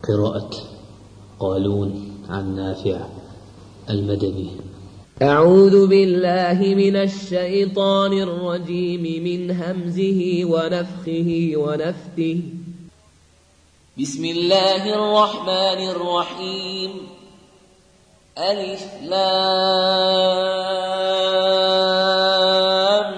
قراءة قالون عن نافع المدني. أعوذ بالله من الشيطان الرجيم من همزه ونفخه ونفثه. بسم الله الرحمن الرحيم. ألف لام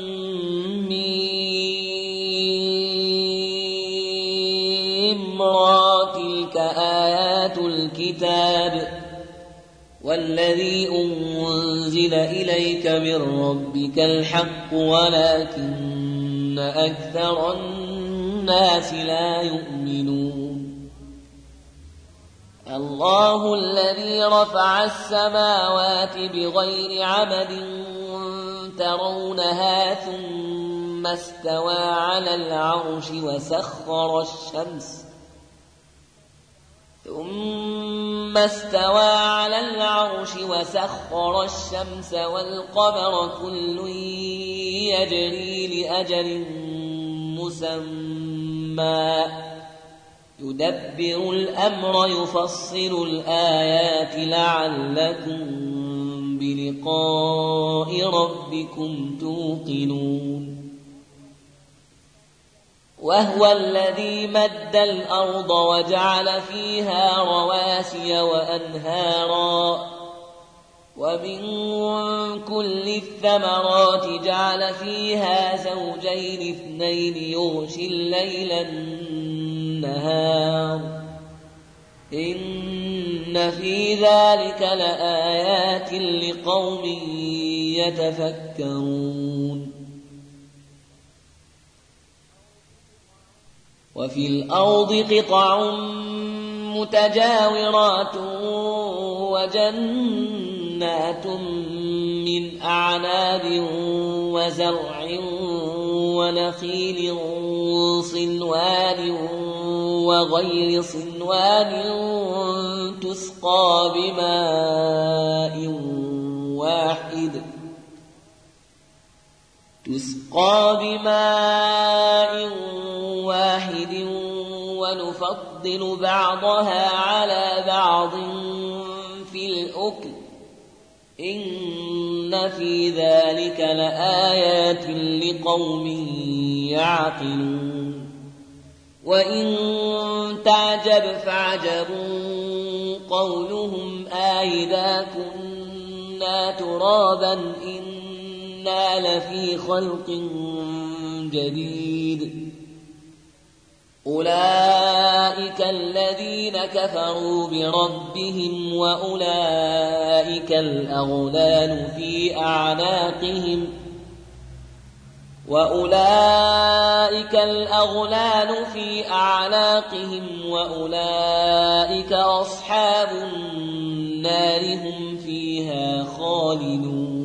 ميم را تلك آيات الكتاب والذي أنزل إليك من ربك الحق ولكن أكثر الناس لا يؤمنون. الله الذي رفع السماوات بغير عمد ترونها ثم استوى على العرش وسخر الشمس والقمر كل يجري لأجل مسمى يدبر الأمر يفصل الآيات لعلكم بلقاء ربكم توقنون. وهو الذي مد الأرض وجعل فيها رواسي وأنهارا ومن كل الثمرات جعل فيها زوجين اثنين يغشي الليل النهار إن في ذلك لآيات لقوم يتفكرون. وفي الأرض قطع متجاورات وجنات من أعناب وزرع ونخيل صنوان وغير صنوان تسقى بماء واحد ونفضل بعضها على بعض في الأكل إن في ذلك لآيات لقوم يعقلون. وإن تعجب فعجب قولهم أإذا كنا ترابا إنا لفي خلق جديد. أولئك الذين كفروا بربهم وأولئك الأغلال في أعناقهم وأولئك أصحاب النار هم فيها خالدون.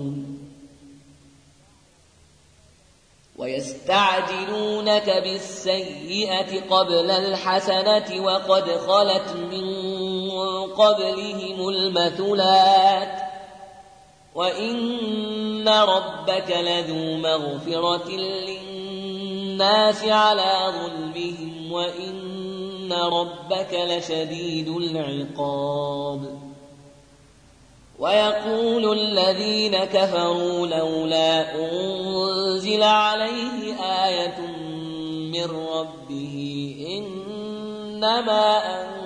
ويستعجلونك بالسيئة قبل الحسنة وقد خلت من قبلهم المثلات وإن ربك لذو مغفرة للناس على ظلمهم وإن ربك لشديد العقاب. ويقول الذين كفروا لولا أنزل عليه آية من ربه إنما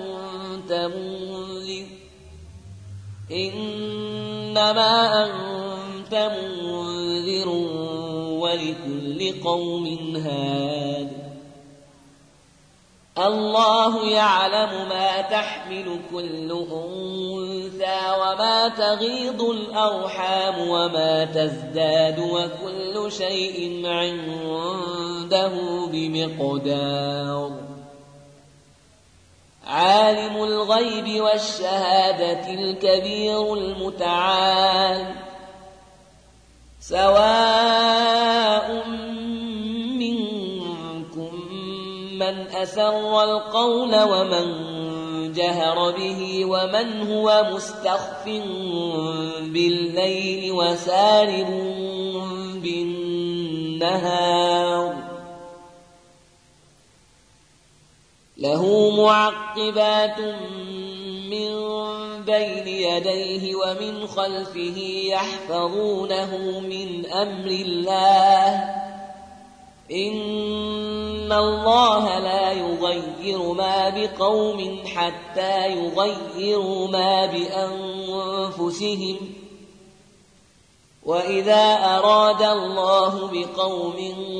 أنت منذر ولكل قوم هاد. الله يعلم ما تحمل كل أنثى وما تغيض الأرحام وما تزداد وكل شيء عنده بمقدار. عالم الغيب والشهادة الكبير المتعال. سواء من أسر القول ومن جهر به ومن هو مستخف بالليل وسارب بالنهار له معقبات من بين يديه ومن خلفه يحفظونه من أمر الله إن الله لا يغير ما بقوم حتى يغيروا ما بأنفسهم وإذا أراد الله بقوم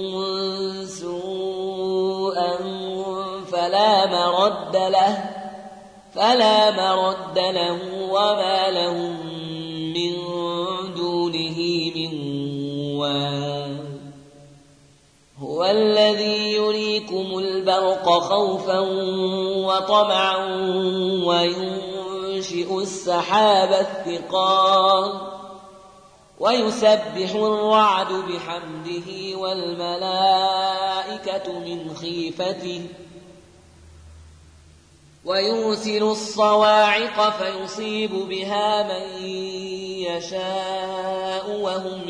سوءا فلا مرد له وما لهم من دونه من وال هو الذي يريكم البرق خوفا وطمعا وينشئ السحاب الثقال ويسبح الرعد بحمده والملائكة من خيفته ويرسل الصواعق فيصيب بها من يشاء وهم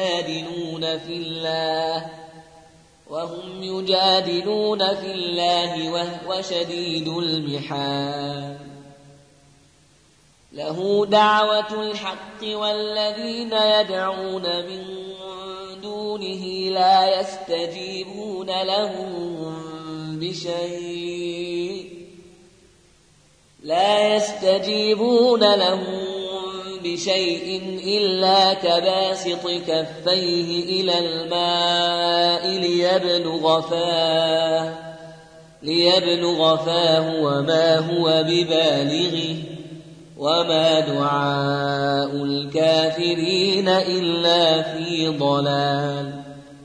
يجادلون في الله وهو شديد المحال له دعوة الحق والذين يدعون من دونه لا يستجيبون لهم بشيء إلا كباسط كفيه إلى الماء ليبلغ فاه وما هو ببالغه وما دعاء الكافرين إلا في ضلال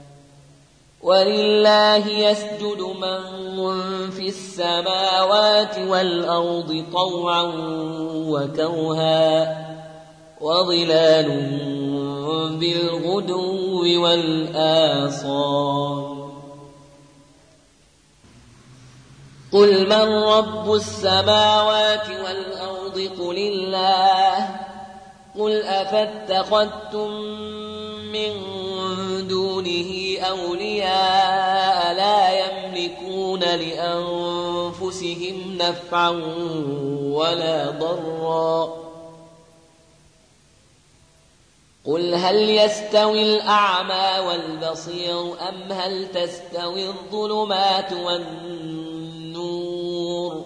ولله يسجد من في السماوات والأرض طوعا وكرها وظلال بالغدو والآصال قل من رب السماوات والأرض قل الله قل أفاتخذتم من دونه أولياء لا يملكون لأنفسهم نفعا ولا ضرا قل هل يستوي الأعمى والبصير أم هل تستوي الظلمات والنور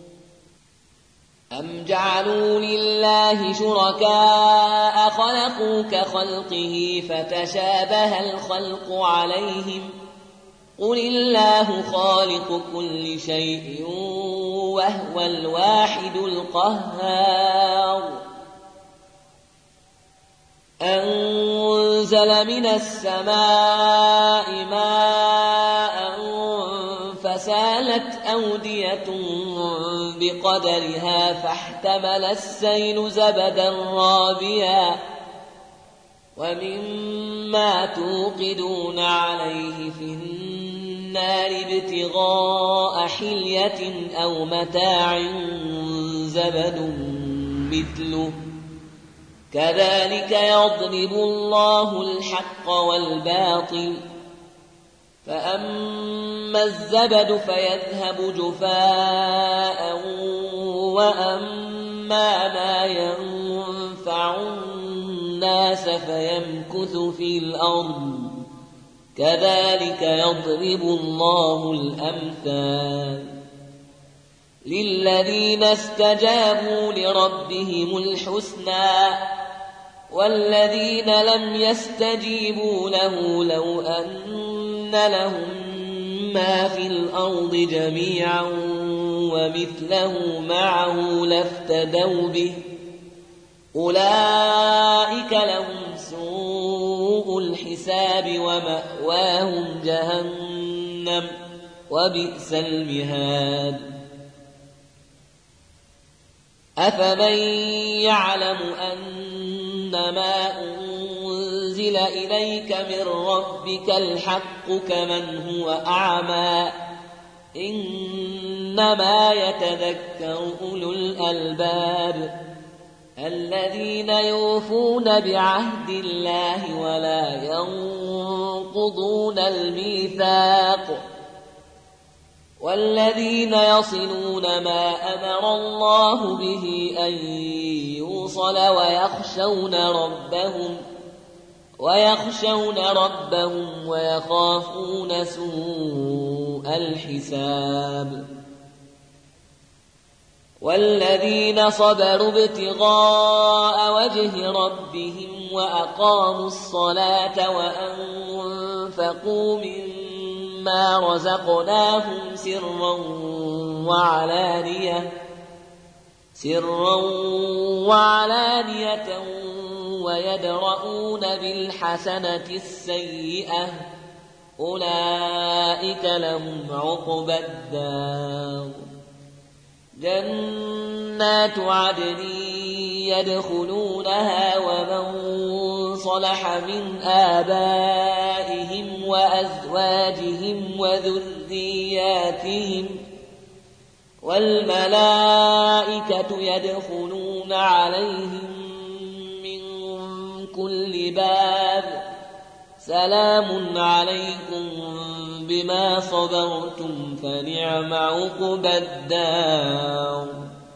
أم جعلوا لله شركاء خلقوا كخلقه فتشابه الخلق عليهم قل الله خالق كل شيء وهو الواحد القهار أنزل من السماء ماء فسالت أودية بقدرها فاحتمل السيل زبدا رابيا ومما توقدون عليه في النار ابتغاء حلية أو متاع زبد مثله كذلك يضرب الله الحق والباطل فأما الزبد فيذهب جفاء وأما ما ينفع الناس فيمكث في الأرض كذلك يضرب الله الأمثال للذين استجابوا لربهم الحسنى والذين لم يستجيبوا له لو أن لهم ما في الأرض جميعا ومثله معه لافتدوا به أولئك لهم سوء الحساب ومأواهم جهنم وبئس المهاد أفمن يعلم أنما أنزل إليك من ربك الحق كمن هو أعمى إنما يتذكر أولو الألباب الذين يوفون بعهد الله ولا ينقضون الميثاق والذين يصلون ما أمر الله به أن يوصل ويخشون ربهم ويخافون سوء الحساب والذين صبروا ابتغاء وجه ربهم وأقاموا الصلاة وأنفقوا مما رزقناهم سرا وعلانية ويدرؤون بالحسنة السيئة أولئك لهم عقبى الدار جنات عدن يدخلونها ومن صلح من آبائهم وأزواجهم وذرياتهم والملائكة يدخلون عليهم من كل باب سلام عليكم بما صبرتم فنعم عقبى الدار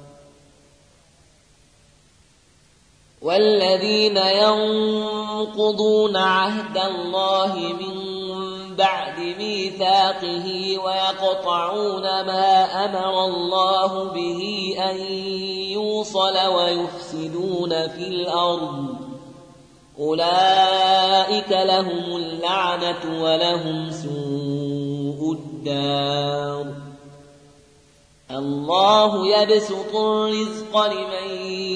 والذين ينقضون عهد الله من بعد ميثاقه ويقطعون ما أمر الله به أن يوصل ويفسدون في الأرض أولئك لهم اللعنة ولهم سوء الدار الله يبسط الرزق لمن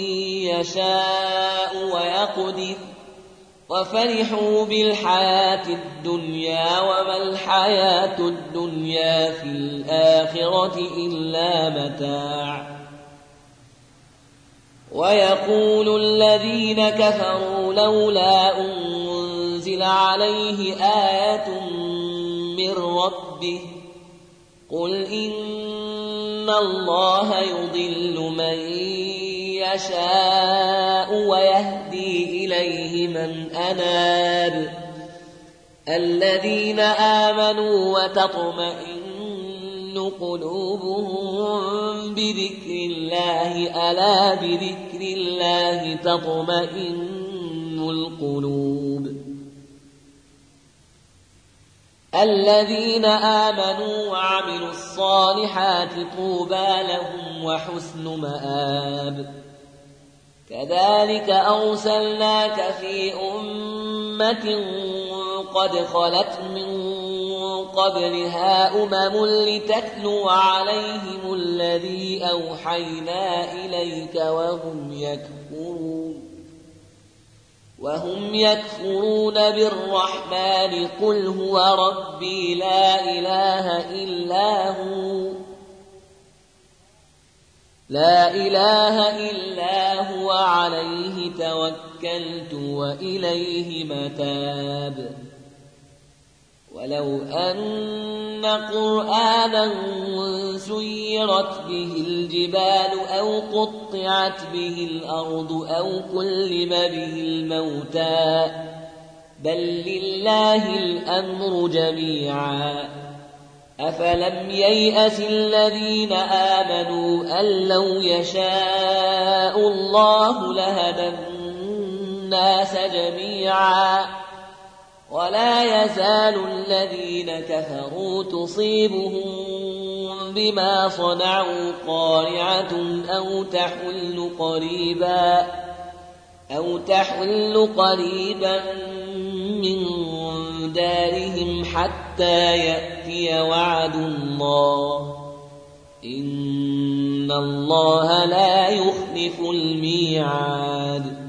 يشاء ويقدر وفرحوا بالحياة الدنيا وما الحياة الدنيا في الآخرة إلا متاع ويقول الذين كفروا لولا أنزل عليه آية من ربه قل إن الله يضل من يشاء ويهدي إليه من أناب الذين آمنوا وتطمئن قلوبهم بذكر الله ألا بذكر الله تطمئن القلوب الذين آمنوا وعملوا الصالحات طوبى لهم وحسن مآب كذلك أرسلناك في أمة قد خلت من قبلها أمم لتتلو عليهم الذي أوحينا إليك وهم يكفرون بالرحمن قل هو ربي لا إله إلا هو عليه توكلت وإليه متاب ولو أن قرآنا سيرت به الجبال أو قطعت به الأرض أو كلم به الموتى بل لله الأمر جميعا أفلم ييأس الذين آمنوا أن لو يشاء الله لهدى الناس جميعا ولا يزال الذين كفروا تصيبهم بما صنعوا قارعة أو تحل قريبا من دارهم حتى يأتي وعد الله إن الله لا يخلف الميعاد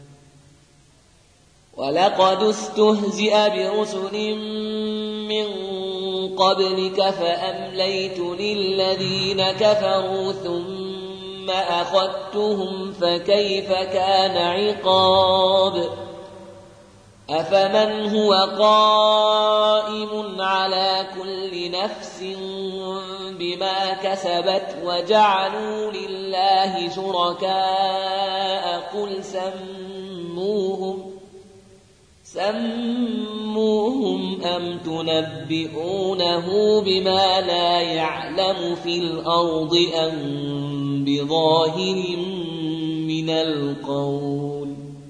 ولقد استهزئ برسل من قبلك فأمليت للذين كفروا ثم أخذتهم فكيف كان عقاب أفمن هو قائم على كل نفس بما كسبت وجعلوا لله شركاء قل سموهم أم تنبئونه بما لا يعلم في الأرض أم بظاهر من القول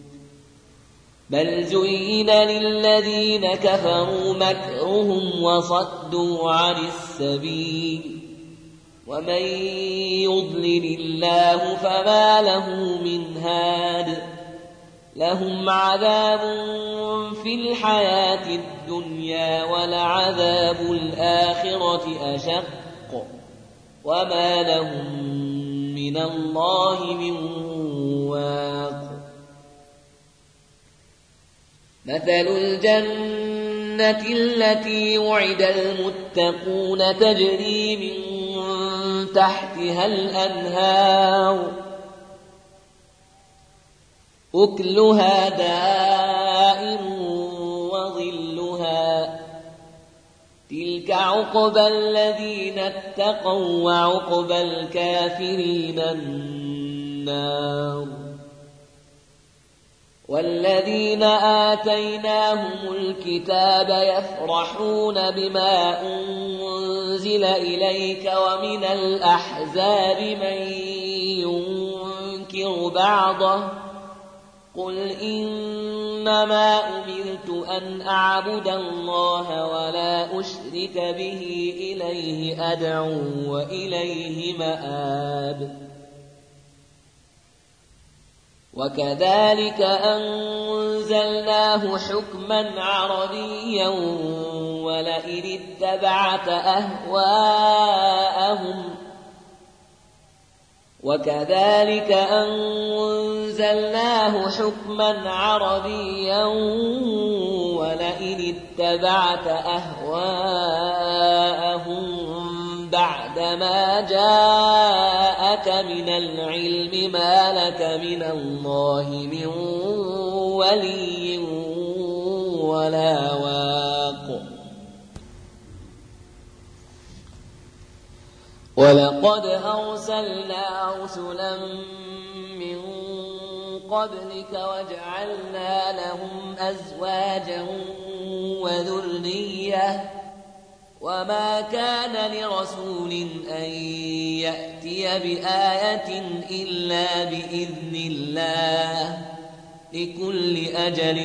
بل زين للذين كفروا مكرهم وصدوا عن السبيل ومن يضلل الله فما له من هاد لهم عذاب في الحياة الدنيا ولعذاب الآخرة أشق وما لهم من الله من واق مثل الجنة التي وعد المتقون تجري من تحتها الأنهار أكلها دائم وظلها تلك عقبى الذين اتقوا وعقبى الكافرين النار والذين آتيناهم الكتاب يفرحون بما أنزل إليك ومن الأحزاب من ينكر بعضه قل إنما أمرت أن أعبد الله ولا أشرك به إليه أدعو وإليه مآب وكذلك أنزلناه حكما عربيا ولئن اتبعت أهواءهم بعدما جاءك من العلم ما لك من الله من ولي ولا واق ولقد أرسلنا رسلا من قبلك وجعلنا لهم أزواجا وذرية وما كان لرسول أن يأتي بآية إلا بإذن الله لكل أجل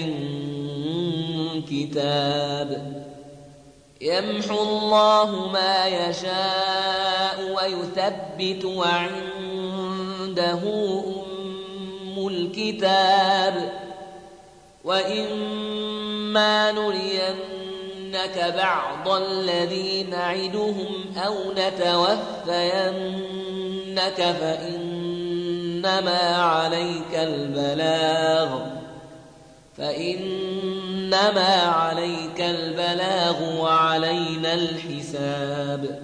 كتاب يمحو الله ما يشاء ويثبت وعنده أم الكتاب وإما نرينك بعض الذي نعدهم أو نتوفينك فإنما عليك البلاغ وعلينا الحساب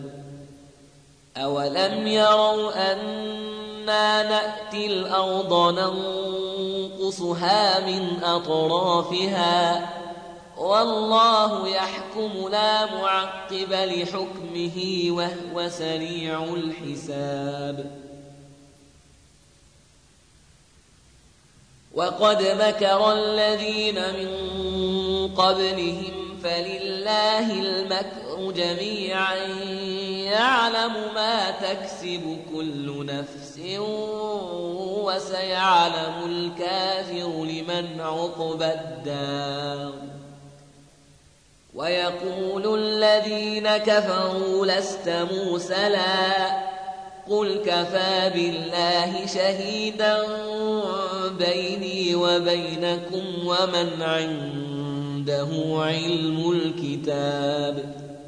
أولم يروا أنا نأتي الأرض ننقصها من أطرافها والله يحكم لا معقب لحكمه وهو سريع الحساب وقد مكر الذين من قبلهم فلله المكر جميعا يعلم ما تكسب كل نفس وسيعلم الكافر لمن عقبى الدار ويقول الذين كفروا لست مرسلا قل كفى بالله شهيدا بيني وبينكم ومن عنده علم الكتاب